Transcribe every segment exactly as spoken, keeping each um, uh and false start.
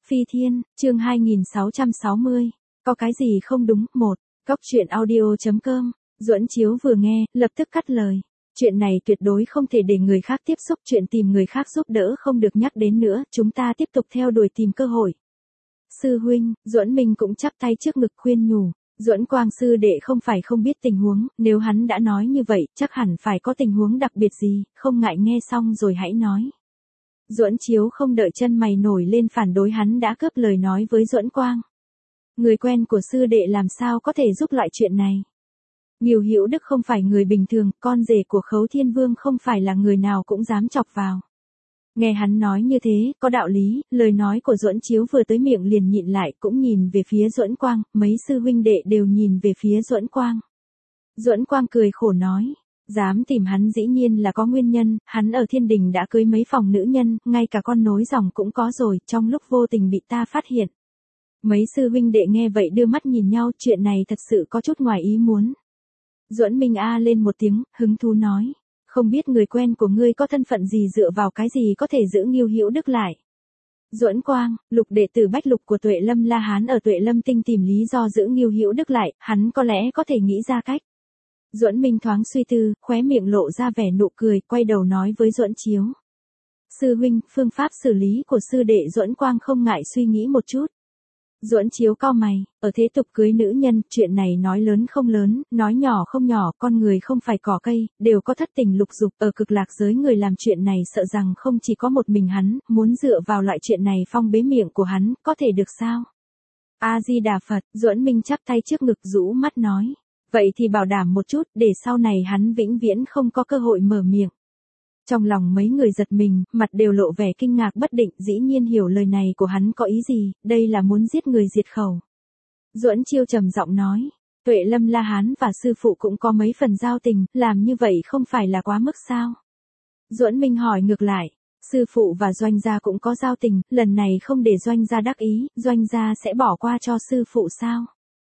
Phi Thiên, chương hai nghìn sáu trăm sáu mươi. Có cái gì không đúng? Một. Cóc truyện audio chấm com. Duẫn Chiếu vừa nghe, lập tức cắt lời. Chuyện này tuyệt đối không thể để người khác tiếp xúc, chuyện tìm người khác giúp đỡ không được nhắc đến nữa, chúng ta tiếp tục theo đuổi tìm cơ hội. Sư huynh, Duẫn Minh cũng chắp tay trước ngực khuyên nhủ. Duẫn Quang sư đệ không phải không biết tình huống, nếu hắn đã nói như vậy, chắc hẳn phải có tình huống đặc biệt gì, không ngại nghe xong rồi hãy nói. Duẫn Chiếu không đợi chân mày nổi lên phản đối, hắn đã cướp lời nói với Duẫn Quang. Người quen của sư đệ làm sao có thể giúp loại chuyện này? Ngưu Hữu Đức không phải người bình thường, con rể của Khấu Thiên Vương không phải là người nào cũng dám chọc vào. Nghe hắn nói như thế, có đạo lý, lời nói của Duẫn Chiếu vừa tới miệng liền nhịn lại, cũng nhìn về phía Duẫn Quang, mấy sư huynh đệ đều nhìn về phía Duẫn Quang. Duẫn Quang cười khổ nói. Dám tìm hắn dĩ nhiên là có nguyên nhân, hắn ở thiên đình đã cưới mấy phòng nữ nhân, ngay cả con nối dòng cũng có rồi, trong lúc vô tình bị ta phát hiện. Mấy sư huynh đệ nghe vậy đưa mắt nhìn nhau, chuyện này thật sự có chút ngoài ý muốn. Duẫn Minh a lên một tiếng, hứng thú nói, không biết người quen của ngươi có thân phận gì, dựa vào cái gì có thể giữ Ngưu Hữu Đức lại. Duẫn Quang, lục đệ tử Bách Lục của Tuệ Lâm La Hán ở Tuệ Lâm Tinh tìm lý do giữ Ngưu Hữu Đức lại, hắn có lẽ có thể nghĩ ra cách. Duẫn Minh thoáng suy tư, khóe miệng lộ ra vẻ nụ cười, quay đầu nói với Duẫn Chiếu. Sư huynh, phương pháp xử lý của sư đệ. Duẫn Quang không ngại suy nghĩ một chút. Duẫn Chiếu cau mày, ở thế tục cưới nữ nhân, chuyện này nói lớn không lớn, nói nhỏ không nhỏ, con người không phải cỏ cây, đều có thất tình lục dục, ở Cực Lạc giới người làm chuyện này sợ rằng không chỉ có một mình hắn, muốn dựa vào loại chuyện này phong bế miệng của hắn, có thể được sao? A Di Đà Phật. Duẫn Minh chắp tay trước ngực rũ mắt nói. Vậy thì bảo đảm một chút, để sau này hắn vĩnh viễn không có cơ hội mở miệng. Trong lòng mấy người giật mình, mặt đều lộ vẻ kinh ngạc bất định, dĩ nhiên hiểu lời này của hắn có ý gì, đây là muốn giết người diệt khẩu. Duẫn Chiêu trầm giọng nói, Tuệ Lâm La Hán và sư phụ cũng có mấy phần giao tình, làm như vậy không phải là quá mức sao? Duẫn Minh hỏi ngược lại, sư phụ và Doanh gia cũng có giao tình, lần này không để Doanh gia đắc ý, Doanh gia sẽ bỏ qua cho sư phụ sao?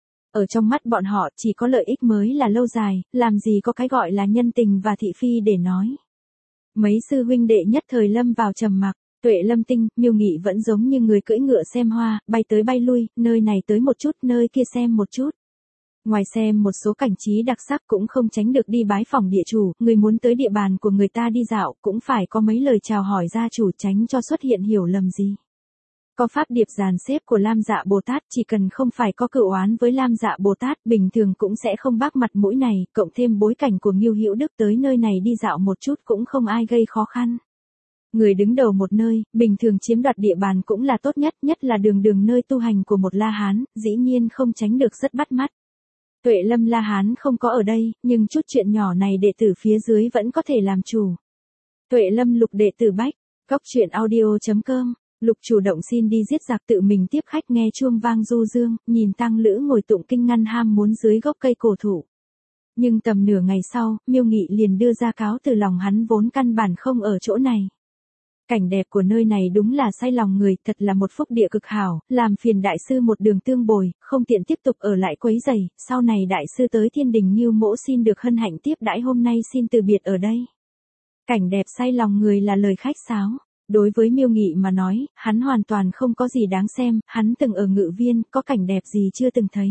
Ở trong mắt bọn họ chỉ có lợi ích mới là lâu dài, làm gì có cái gọi là nhân tình và thị phi để nói. Mấy sư huynh đệ nhất thời lâm vào trầm mặc. Tuệ Lâm Tinh, Miêu Nghị vẫn giống như người cưỡi ngựa xem hoa, bay tới bay lui, nơi này tới một chút, nơi kia xem một chút. Ngoài xem một số cảnh trí đặc sắc cũng không tránh được đi bái phỏng địa chủ, người muốn tới địa bàn của người ta đi dạo cũng phải có mấy lời chào hỏi gia chủ, tránh cho xuất hiện hiểu lầm gì. Có pháp điệp dàn xếp của Lam Dạ Bồ Tát, chỉ cần không phải có cựu oán với Lam Dạ Bồ Tát, bình thường cũng sẽ không bác mặt mũi này, cộng thêm bối cảnh của Ngưu Hữu Đức tới nơi này đi dạo một chút cũng không ai gây khó khăn. Người đứng đầu một nơi, bình thường chiếm đoạt địa bàn cũng là tốt nhất, nhất là đường đường nơi tu hành của một La Hán, dĩ nhiên không tránh được rất bắt mắt. Tuệ Lâm La Hán không có ở đây, nhưng chút chuyện nhỏ này đệ tử phía dưới vẫn có thể làm chủ. Tuệ Lâm Lục đệ tử Bách, cóc truyện audio chấm com. Lục chủ động xin đi giết giặc, tự mình tiếp khách, nghe chuông vang du dương, nhìn tăng lữ ngồi tụng kinh ngăn ham muốn dưới gốc cây cổ thụ. Nhưng tầm nửa ngày sau, Miêu Nghị liền đưa ra cáo từ, lòng hắn vốn căn bản không ở chỗ này. Cảnh đẹp của nơi này đúng là say lòng người, thật là một phúc địa cực hảo, làm phiền đại sư một đường tương bồi, không tiện tiếp tục ở lại quấy rầy, sau này đại sư tới thiên đình Ngưu Mỗ xin được hân hạnh tiếp đãi, hôm nay xin từ biệt ở đây. Cảnh đẹp say lòng người là lời khách sáo. Đối với Miêu Nghị mà nói, hắn hoàn toàn không có gì đáng xem, hắn từng ở Ngự Viên, có cảnh đẹp gì chưa từng thấy.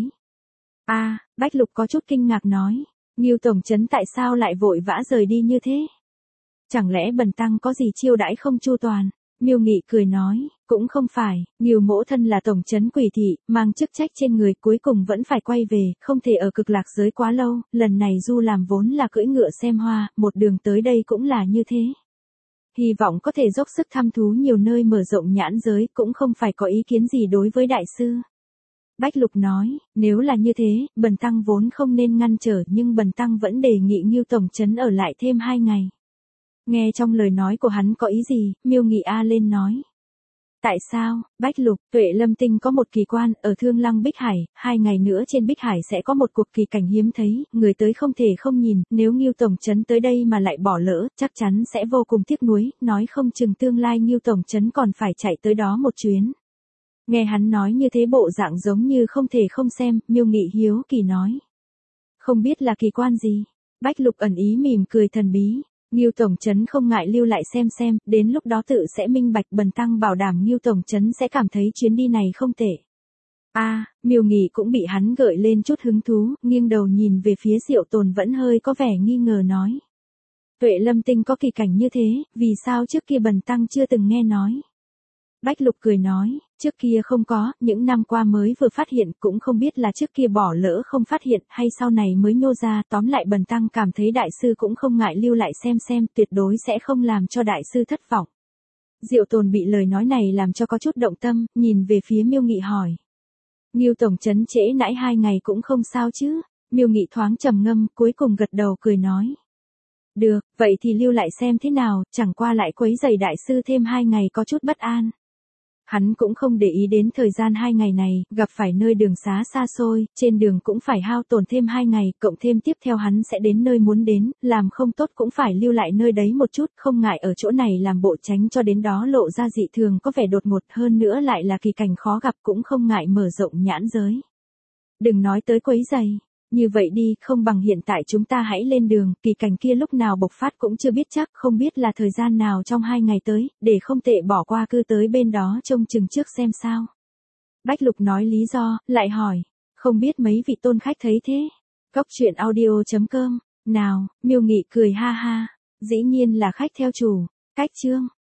A, à, Bách Lục có chút kinh ngạc nói, Ngưu tổng trấn tại sao lại vội vã rời đi như thế? Chẳng lẽ bần tăng có gì chiêu đãi không chu toàn? Miêu Nghị cười nói, cũng không phải, Ngưu Mỗ thân là tổng trấn quỷ thị, mang chức trách trên người, cuối cùng vẫn phải quay về, không thể ở Cực Lạc giới quá lâu, lần này du làm vốn là cưỡi ngựa xem hoa, một đường tới đây cũng là như thế. Hy vọng có thể dốc sức thăm thú nhiều nơi, mở rộng nhãn giới, cũng không phải có ý kiến gì đối với đại sư. Bách Lục nói, nếu là như thế, bần tăng vốn không nên ngăn trở, nhưng bần tăng vẫn đề nghị Ngưu tổng trấn ở lại thêm hai ngày. Nghe trong lời nói của hắn có ý gì, Miêu Nghị a lên nói. Tại sao? Bách Lục, Tuệ Lâm Tinh có một kỳ quan, ở Thương Lăng Bích Hải, hai ngày nữa trên Bích Hải sẽ có một cuộc kỳ cảnh hiếm thấy, người tới không thể không nhìn, nếu Ngưu tổng trấn tới đây mà lại bỏ lỡ, chắc chắn sẽ vô cùng tiếc nuối, nói không chừng tương lai Ngưu tổng trấn còn phải chạy tới đó một chuyến. Nghe hắn nói như thế bộ dạng giống như không thể không xem, Miêu Nghị hiếu kỳ nói. Không biết là kỳ quan gì? Bách Lục ẩn ý mỉm cười thần bí. Ngưu Tổng Trấn không ngại lưu lại xem xem, đến lúc đó tự sẽ minh bạch. Bần tăng bảo đảm Ngưu Tổng Trấn sẽ cảm thấy chuyến đi này không tệ. A, à, Miêu Nghị cũng bị hắn gợi lên chút hứng thú, nghiêng đầu nhìn về phía Diệu Tồn vẫn hơi có vẻ nghi ngờ nói. Tuệ Lâm Tinh có kỳ cảnh như thế, vì sao trước kia bần tăng chưa từng nghe nói? Bách Lục cười nói, trước kia không có, những năm qua mới vừa phát hiện, cũng không biết là trước kia bỏ lỡ không phát hiện hay sau này mới nhô ra. Tóm lại bần tăng cảm thấy đại sư cũng không ngại lưu lại xem xem, tuyệt đối sẽ không làm cho đại sư thất vọng. Diệu Tồn bị lời nói này làm cho có chút động tâm, nhìn về phía Miêu Nghị hỏi. Ngưu Tổng Trấn trễ nãi hai ngày cũng không sao chứ? Miêu Nghị thoáng trầm ngâm, cuối cùng gật đầu cười nói. Được, vậy thì lưu lại xem thế nào, chẳng qua lại quấy rầy đại sư thêm hai ngày có chút bất an. Hắn cũng không để ý đến thời gian hai ngày này, gặp phải nơi đường xá xa xôi, trên đường cũng phải hao tổn thêm hai ngày, cộng thêm tiếp theo hắn sẽ đến nơi muốn đến, làm không tốt cũng phải lưu lại nơi đấy một chút, không ngại ở chỗ này làm bộ tránh cho đến đó lộ ra dị thường có vẻ đột ngột, hơn nữa lại là kỳ cảnh khó gặp, cũng không ngại mở rộng nhãn giới. Đừng nói tới quấy rầy. Như vậy đi, không bằng hiện tại chúng ta hãy lên đường, kỳ cảnh kia lúc nào bộc phát cũng chưa biết chắc, không biết là thời gian nào trong hai ngày tới, để không tệ bỏ qua cứ tới bên đó trông chừng trước xem sao. Bách Lục nói lý do, lại hỏi, không biết mấy vị tôn khách thấy thế? Góc truyện audio chấm com, nào, Miêu Nghị cười ha ha, dĩ nhiên là khách theo chủ, cách chương.